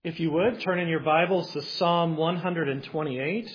If you would, turn in your Bibles to Psalm 128.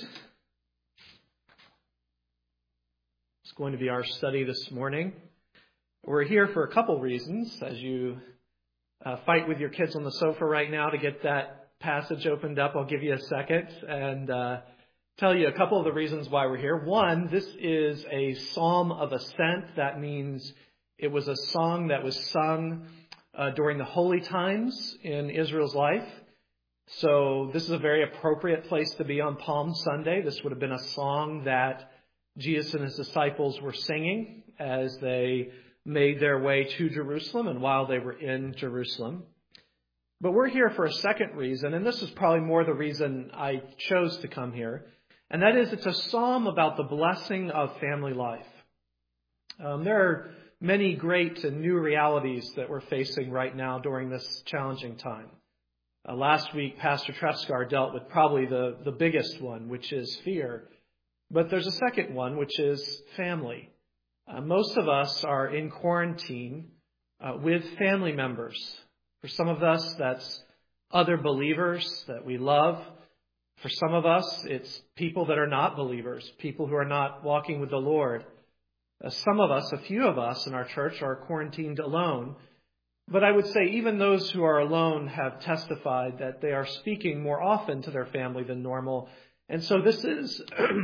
It's going to be our study this morning. We're here for a couple reasons. As you fight with your kids on the sofa right now to get that passage opened up, I'll give you a second and tell you a couple of the reasons why we're here. One, this is a psalm of ascent. That means it was a song that was sung during the holy times in Israel's life. So this is a very appropriate place to be on Palm Sunday. This would have been a song that Jesus and his disciples were singing as they made their way to Jerusalem and while they were in Jerusalem. But we're here for a second reason, and this is probably more the reason I chose to come here, and that is it's a psalm about the blessing of family life. There are many great and new realities that we're facing right now during this challenging time. Last week, Pastor Treskar dealt with probably the biggest one, which is fear. But there's a second one, which is family. Most of us are in quarantine with family members. For some of us, that's other believers that we love. For some of us, it's people that are not believers, people who are not walking with the Lord. Some of us, a few of us in our church, are quarantined alone. But I would say even those who are alone have testified that they are speaking more often to their family than normal. And so this is,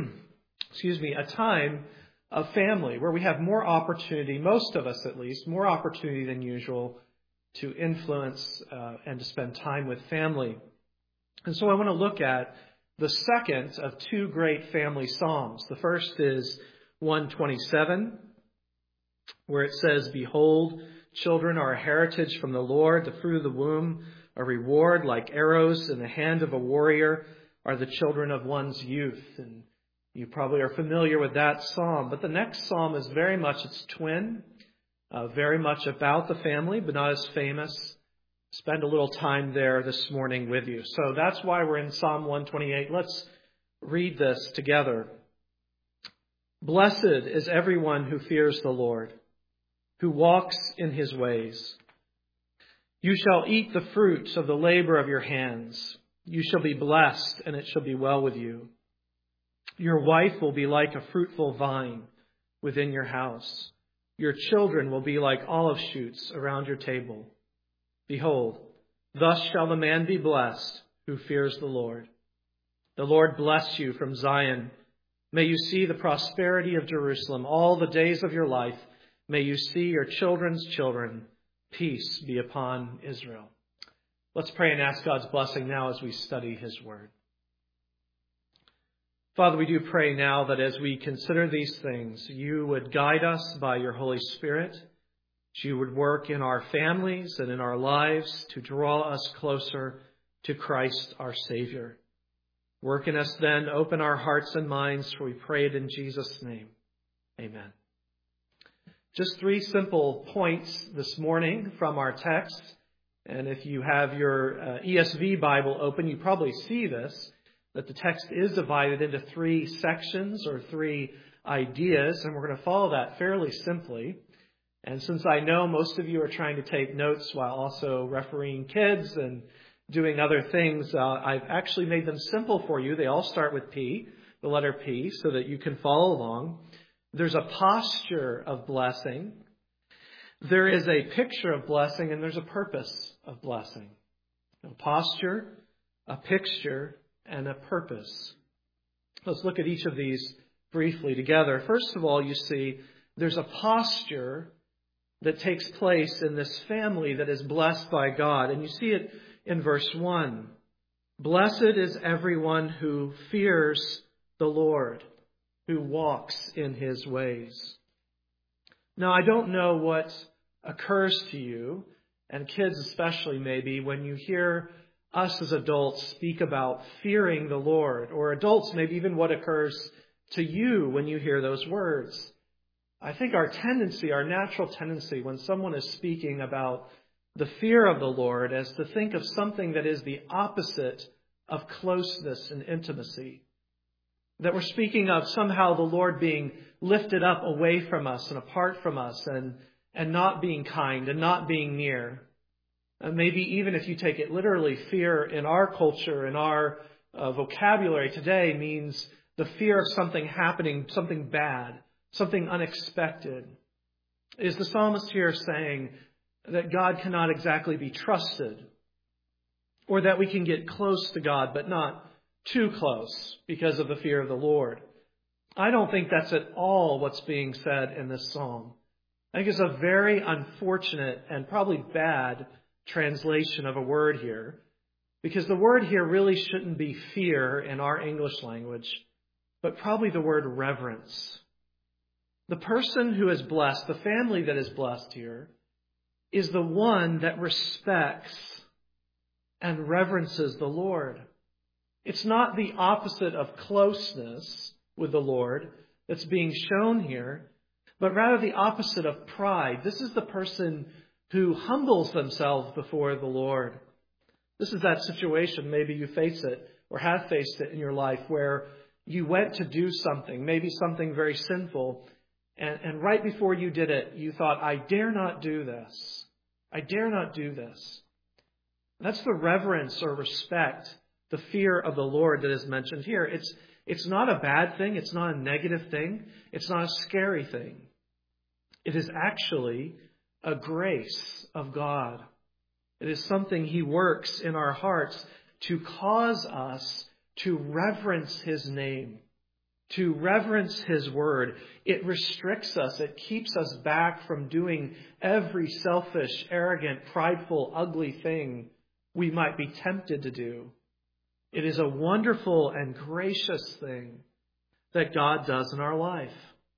a time of family where we have more opportunity, most of us at least, more opportunity than usual to influence and to spend time with family. And so I want to look at the second of two great family psalms. The first is 127, where it says, "Behold, children are a heritage from the Lord, the fruit of the womb, a reward like arrows in the hand of a warrior are the children of one's youth." And you probably are familiar with that psalm. But the next psalm is very much its twin, very much about the family, but not as famous. Spend a little time there this morning with you. So that's why we're in Psalm 128. Let's read this together. "Blessed is everyone who fears the Lord, who walks in his ways. You shall eat the fruit of the labor of your hands. You shall be blessed, and it shall be well with you. Your wife will be like a fruitful vine within your house. Your children will be like olive shoots around your table. Behold, thus shall the man be blessed who fears the Lord. The Lord bless you from Zion. May you see the prosperity of Jerusalem all the days of your life. May you see your children's children. Peace be upon Israel." Let's pray and ask God's blessing now as we study his word. Father, we do pray now that as we consider these things, you would guide us by your Holy Spirit. That you would work in our families and in our lives to draw us closer to Christ our Savior. Work in us then, open our hearts and minds, for we pray it in Jesus' name. Amen. Just three simple points this morning from our text. And if you have your ESV Bible open, you probably see this, that the text is divided into three sections or three ideas. And we're going to follow that fairly simply. And since I know most of you are trying to take notes while also refereeing kids and doing other things, I've actually made them simple for you. They all start with P, the letter P, so that you can follow along. There's a posture of blessing. There is a picture of blessing, and there's a purpose of blessing. A posture, a picture, and a purpose. Let's look at each of these briefly together. First of all, you see there's a posture that takes place in this family that is blessed by God. And you see it in verse 1. "Blessed is everyone who fears the Lord, who walks in his ways." Now, I don't know what occurs to you, and kids especially maybe, when you hear us as adults speak about fearing the Lord, or adults maybe even what occurs to you when you hear those words. I think our natural tendency when someone is speaking about the fear of the Lord is to think of something that is the opposite of closeness and intimacy. That we're speaking of somehow the Lord being lifted up away from us and apart from us and not being kind and not being near. Maybe even if you take it literally, fear in our culture, in our vocabulary today means the fear of something happening, something bad, something unexpected. Is the psalmist here saying that God cannot exactly be trusted, or that we can get close to God but not too close because of the fear of the Lord? I don't think that's at all what's being said in this psalm. I think it's a very unfortunate and probably bad translation of a word here, because the word here really shouldn't be fear in our English language, but probably the word reverence. The person who is blessed, the family that is blessed here, is the one that respects and reverences the Lord. It's not the opposite of closeness with the Lord that's being shown here, but rather the opposite of pride. This is the person who humbles themselves before the Lord. This is that situation, maybe you face it or have faced it in your life, where you went to do something, maybe something very sinful, and right before you did it, you thought, I dare not do this. I dare not do this. That's the reverence or respect, the fear of the Lord that is mentioned here. It's not a bad thing. It's not a negative thing. It's not a scary thing. It is actually a grace of God. It is something He works in our hearts to cause us to reverence His name, to reverence His word. It restricts us. It keeps us back from doing every selfish, arrogant, prideful, ugly thing we might be tempted to do. It is a wonderful and gracious thing that God does in our life.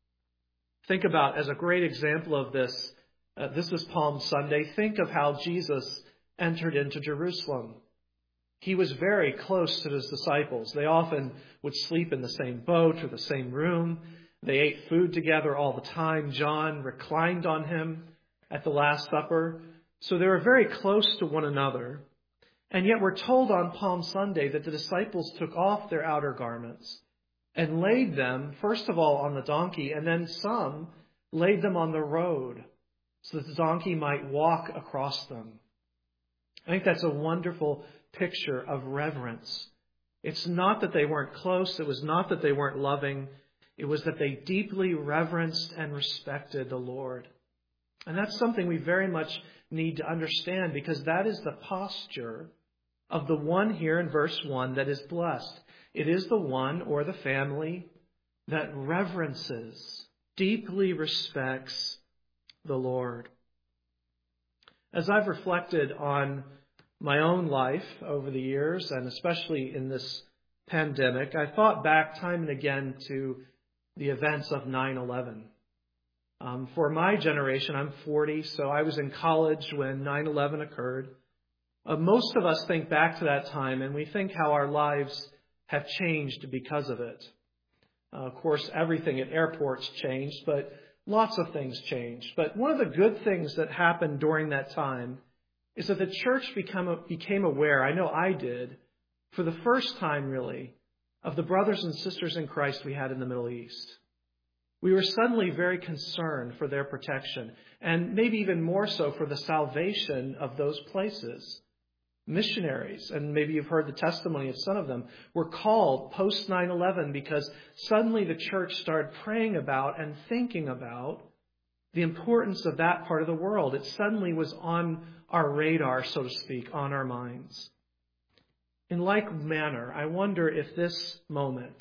Think about, as a great example of this, this is Palm Sunday. Think of how Jesus entered into Jerusalem. He was very close to His disciples. They often would sleep in the same boat or the same room. They ate food together all the time. John reclined on Him at the Last Supper. So they were very close to one another. And yet we're told on Palm Sunday that the disciples took off their outer garments and laid them, first of all, on the donkey, and then some laid them on the road so that the donkey might walk across them. I think that's a wonderful picture of reverence. It's not that they weren't close. It was not that they weren't loving. It was that they deeply reverenced and respected the Lord. And that's something we very much need to understand, because that is the posture of the one here in verse 1 that is blessed. It is the one or the family that reverences, deeply respects the Lord. As I've reflected on my own life over the years, and especially in this pandemic, I thought back time and again to the events of 9/11. For my generation, I'm 40, so I was in college when 9/11 occurred. Most of us think back to that time, and we think how our lives have changed because of it. Of course, everything at airports changed, but lots of things changed. But one of the good things that happened during that time is that the church became aware, I know I did, for the first time really, of the brothers and sisters in Christ we had in the Middle East. We were suddenly very concerned for their protection, and maybe even more so for the salvation of those places. Missionaries, and maybe you've heard the testimony of some of them, were called post 9/11 because suddenly the church started praying about and thinking about the importance of that part of the world. It suddenly was on our radar, so to speak, on our minds. In like manner, I wonder if this moment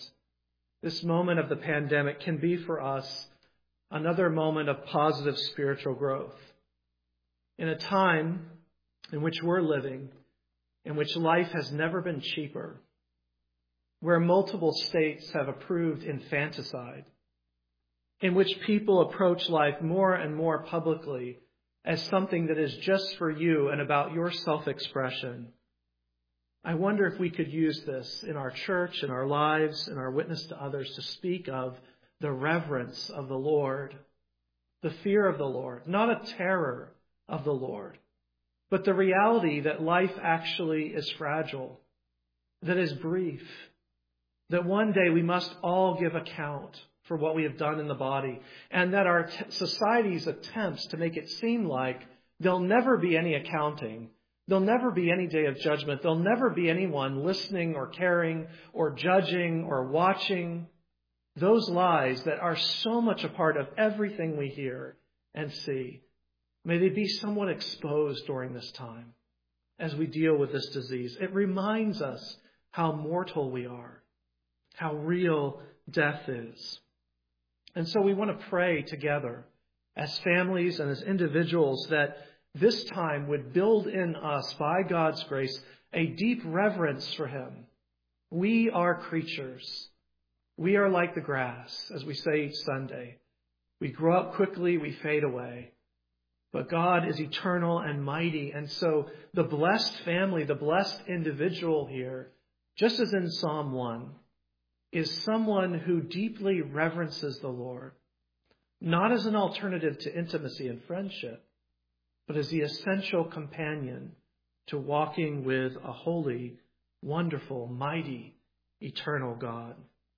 of the pandemic can be for us another moment of positive spiritual growth. In a time in which we're living, in which life has never been cheaper, where multiple states have approved infanticide, in which people approach life more and more publicly as something that is just for you and about your self-expression. I wonder if we could use this in our church, in our lives, in our witness to others, to speak of the reverence of the Lord, the fear of the Lord, not a terror of the Lord, but the reality that life actually is fragile, that is brief, that one day we must all give account for what we have done in the body, and that our society's attempts to make it seem like there'll never be any accounting There'll never be any day of judgment. There'll never be anyone listening or caring or judging or watching those lies that are so much a part of everything we hear and see. May they be somewhat exposed during this time as we deal with this disease. It reminds us how mortal we are, how real death is. And so we want to pray together as families and as individuals that this time would build in us, by God's grace, a deep reverence for Him. We are creatures. We are like the grass, as we say each Sunday. We grow up quickly, we fade away. But God is eternal and mighty. And so the blessed family, the blessed individual here, just as in Psalm 1, is someone who deeply reverences the Lord, not as an alternative to intimacy and friendship, but as the essential companion to walking with a holy, wonderful, mighty, eternal God.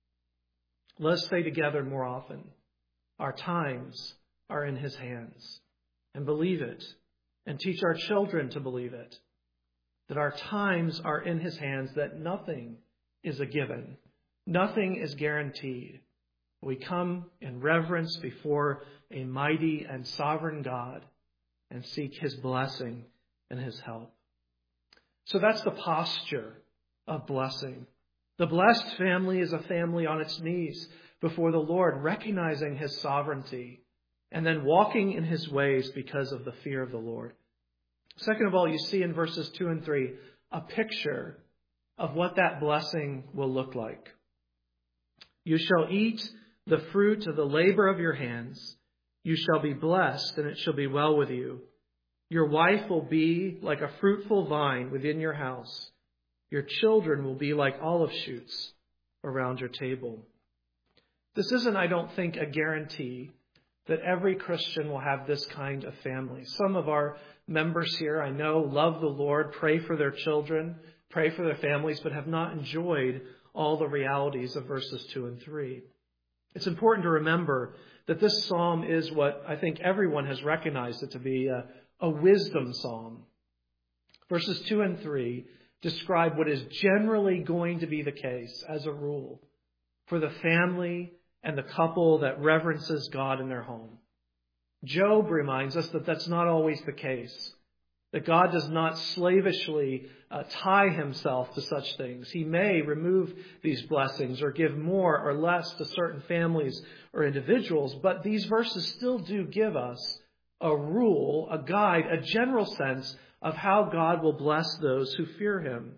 Let us say together more often, our times are in His hands, and believe it, and teach our children to believe it, that our times are in His hands, that nothing is a given, nothing is guaranteed. We come in reverence before a mighty and sovereign God and seek His blessing and His help. So that's the posture of blessing. The blessed family is a family on its knees before the Lord, recognizing His sovereignty and then walking in His ways because of the fear of the Lord. Second of all, you see in verses 2 and 3 a picture of what that blessing will look like. You shall eat the fruit of the labor of your hands. You shall be blessed, and it shall be well with you. Your wife will be like a fruitful vine within your house. Your children will be like olive shoots around your table. This isn't, I don't think, a guarantee that every Christian will have this kind of family. Some of our members here, I know, love the Lord, pray for their children, pray for their families, but have not enjoyed all the realities of verses 2 and 3. It's important to remember that this psalm is what I think everyone has recognized it to be, a wisdom psalm. Verses 2 and 3 describe what is generally going to be the case as a rule for the family and the couple that reverences God in their home. Job reminds us that that's not always the case, that God does not slavishly tie Himself to such things. He may remove these blessings or give more or less to certain families or individuals, but these verses still do give us a rule, a guide, a general sense of how God will bless those who fear Him.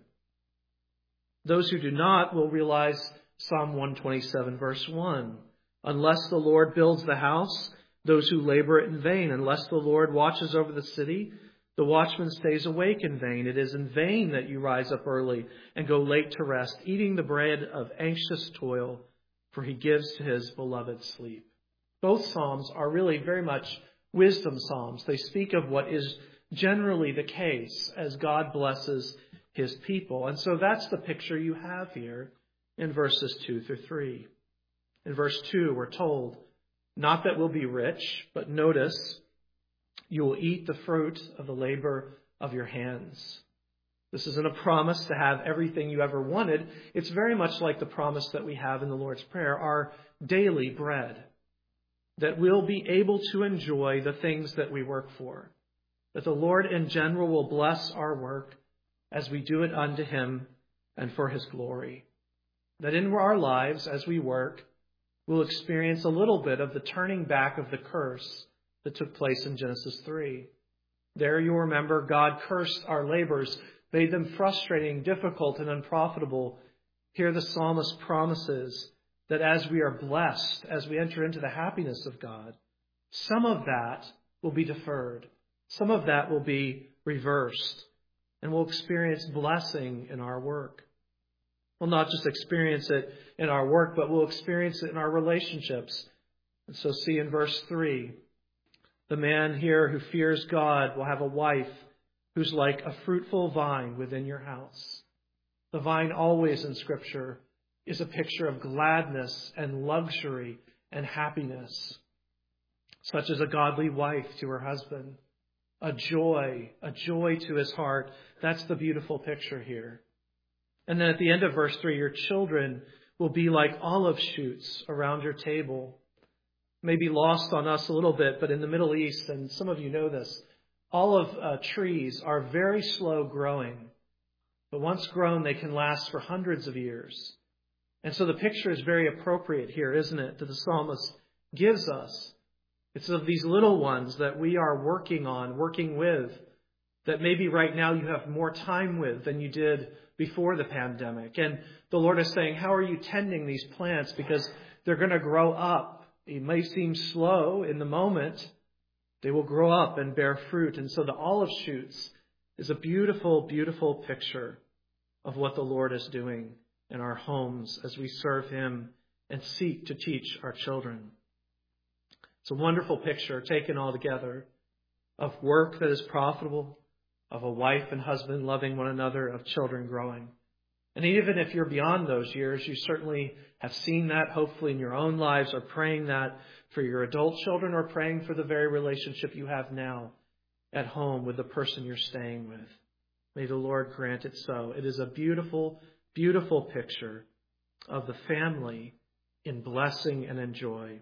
Those who do not will realize Psalm 127, verse 1. Unless the Lord builds the house, those who labor in vain. Unless the Lord watches over the city, the watchman stays awake in vain. It is in vain that you rise up early and go late to rest, eating the bread of anxious toil, for He gives to His beloved sleep. Both Psalms are really very much wisdom Psalms. They speak of what is generally the case as God blesses His people. And so that's the picture you have here in verses 2 through 3. In verse 2, we're told, not that we'll be rich, but notice, you will eat the fruit of the labor of your hands. This isn't a promise to have everything you ever wanted. It's very much like the promise that we have in the Lord's Prayer, our daily bread, that we'll be able to enjoy the things that we work for, that the Lord in general will bless our work as we do it unto Him and for His glory. That in our lives, as we work, we'll experience a little bit of the turning back of the curse that took place in Genesis 3. There you'll remember God cursed our labors, made them frustrating, difficult, and unprofitable. Here the psalmist promises that as we are blessed, as we enter into the happiness of God, some of that will be deferred. Some of that will be reversed, and we'll experience blessing in our work. We'll not just experience it in our work, but we'll experience it in our relationships. And so see in verse 3, the man here who fears God will have a wife who's like a fruitful vine within your house. The vine always in Scripture is a picture of gladness and luxury and happiness, such as a godly wife to her husband, a joy to his heart. That's the beautiful picture here. And then at the end of verse 3, your children will be like olive shoots around your table. Maybe lost on us a little bit, but in the Middle East, and some of you know this, olive trees are very slow growing. But once grown, they can last for hundreds of years. And so the picture is very appropriate here, isn't it, that the psalmist gives us. It's of these little ones that we are working with, that maybe right now you have more time with than you did before the pandemic. And the Lord is saying, how are you tending these plants? Because they're going to grow up. It may seem slow in the moment. They will grow up and bear fruit. And so the olive shoots is a beautiful, beautiful picture of what the Lord is doing in our homes as we serve him and seek to teach our children. It's a wonderful picture taken all together of work that is profitable, of a wife and husband loving one another, of children growing. And even if you're beyond those years, you certainly have seen that, hopefully in your own lives, or praying that for your adult children, or praying for the very relationship you have now at home with the person you're staying with. May the Lord grant it so. It is a beautiful, beautiful picture of the family in blessing and in joy.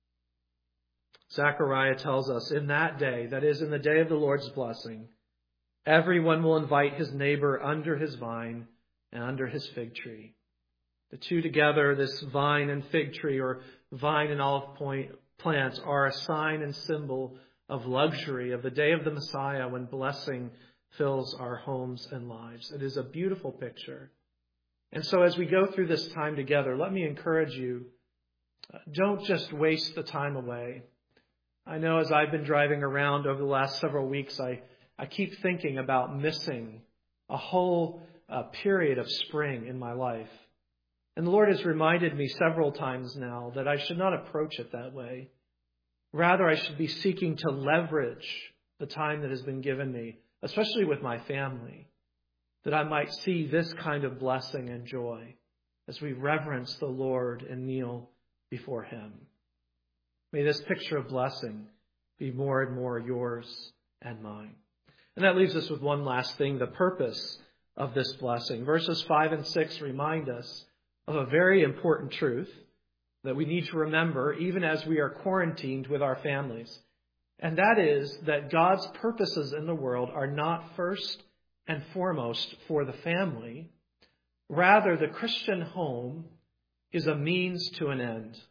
Zechariah tells us, in that day, that is, in the day of the Lord's blessing, everyone will invite his neighbor under his vine and under his fig tree. The two together, this vine and fig tree, or vine and olive plants, are a sign and symbol of luxury, of the day of the Messiah when blessing fills our homes and lives. It is a beautiful picture. And so as we go through this time together, let me encourage you, don't just waste the time away. I know as I've been driving around over the last several weeks, I keep thinking about missing a whole period of spring in my life. And the Lord has reminded me several times now that I should not approach it that way. Rather, I should be seeking to leverage the time that has been given me, especially with my family, that I might see this kind of blessing and joy as we reverence the Lord and kneel before him. May this picture of blessing be more and more yours and mine. And that leaves us with one last thing, the purpose of this blessing. Verses 5 and 6 remind us of a very important truth that we need to remember even as we are quarantined with our families. And that is that God's purposes in the world are not first and foremost for the family. Rather, the Christian home is a means to an end.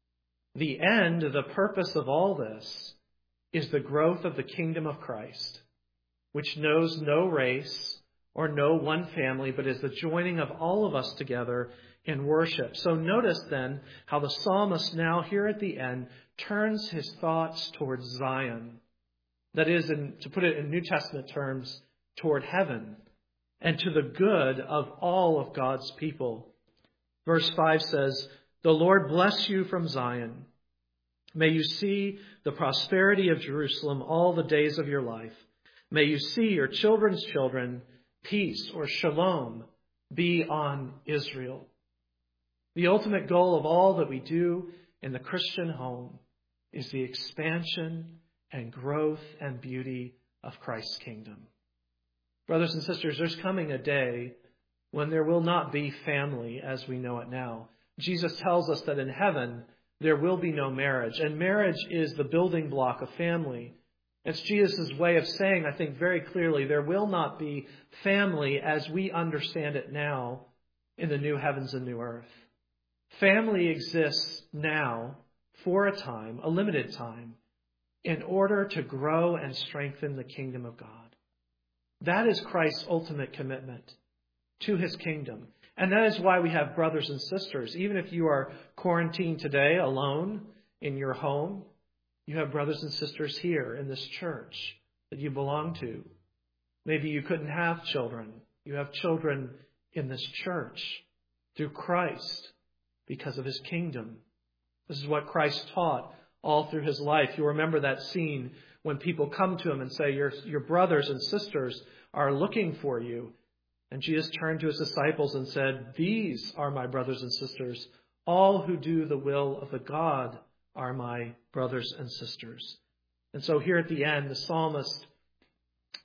The end, the purpose of all this, is the growth of the kingdom of Christ, which knows no race or no one family, but is the joining of all of us together in worship. So notice then how the psalmist now here at the end turns his thoughts towards Zion. That is, to put it in New Testament terms, toward heaven and to the good of all of God's people. Verse 5 says, "The Lord bless you from Zion. May you see the prosperity of Jerusalem all the days of your life. May you see your children's children, peace or shalom, be on Israel." The ultimate goal of all that we do in the Christian home is the expansion and growth and beauty of Christ's kingdom. Brothers and sisters, there's coming a day when there will not be family as we know it now. Jesus tells us that in heaven there will be no marriage, and marriage is the building block of family. It's Jesus' way of saying, I think very clearly, there will not be family as we understand it now in the new heavens and new earth. Family exists now for a time, a limited time, in order to grow and strengthen the kingdom of God. That is Christ's ultimate commitment to his kingdom. And that is why we have brothers and sisters. Even if you are quarantined today alone in your home, you have brothers and sisters here in this church that you belong to. Maybe you couldn't have children. You have children in this church through Christ because of his kingdom. This is what Christ taught all through his life. You remember that scene when people come to him and say, your brothers and sisters are looking for you. And Jesus turned to his disciples and said, "These are my brothers and sisters. All who do the will of the God are my brothers and sisters." And so here at the end, the psalmist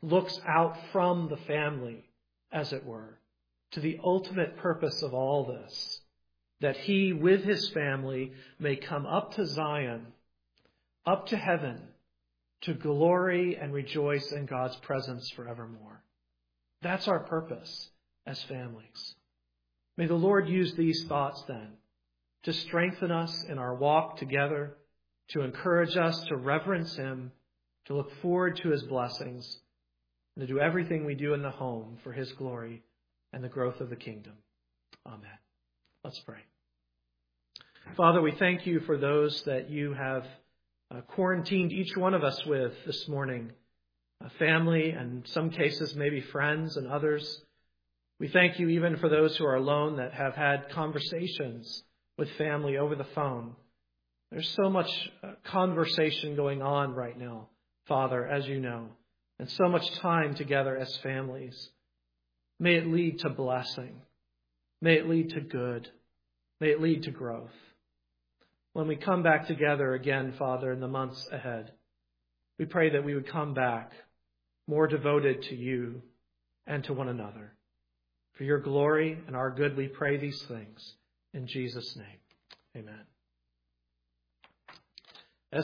looks out from the family, as it were, to the ultimate purpose of all this, that he, with his family, may come up to Zion, up to heaven, to glory and rejoice in God's presence forevermore. That's our purpose as families. May the Lord use these thoughts then to strengthen us in our walk together, to encourage us to reverence him, to look forward to his blessings, and to do everything we do in the home for his glory and the growth of the kingdom. Amen. Let's pray. Father, we thank you for those that you have quarantined each one of us with this morning, a family, and in some cases maybe friends and others. We thank you even for those who are alone that have had conversations with family over the phone. There's so much conversation going on right now, Father, as you know, and so much time together as families. May it lead to blessing. May it lead to good. May it lead to growth. When we come back together again, Father, in the months ahead, we pray that we would come back more devoted to you and to one another. For your glory and our good, we pray these things. In Jesus' name, amen.